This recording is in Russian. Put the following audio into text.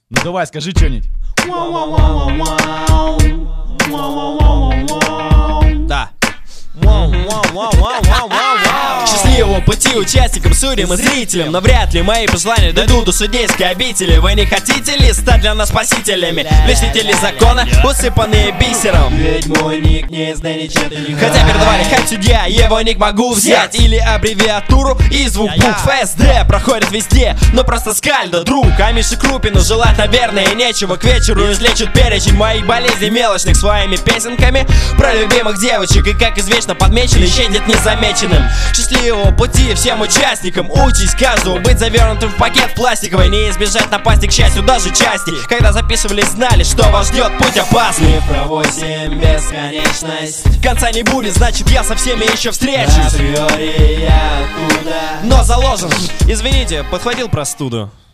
Ну давай, скажи что-нибудь. Да. Счастливого пути участникам, судьям и зрителям. Но вряд ли мои пожелания дойдут до судейской обители. Вы не хотите ли стать для нас спасителями? Блюстители закона, усыпанные бисером. Ведь мой ник не изнаничен. Хотя передавали хайп судья, его ник могу взять. Или аббревиатуру и звук букв СД проходит везде, но просто скальдо, друг. А Мише Крупину желать, наверное, нечего. К вечеру излечит перечень моих болезней мелочных своими песенками про любимых девочек. И как извечно подмеченный щадит незамеченным. Счастливого пути всем участникам. Учись каждому быть завернутым в пакет пластиковый. Не избежать напасти, к счастью, даже части. Когда записывались, знали, что вас ждет путь опасный. Цифра 8, бесконечность. Конца не будет, значит я со всеми еще встречусь. Априори я оттуда. Но заложен. Извините, подхватил простуду.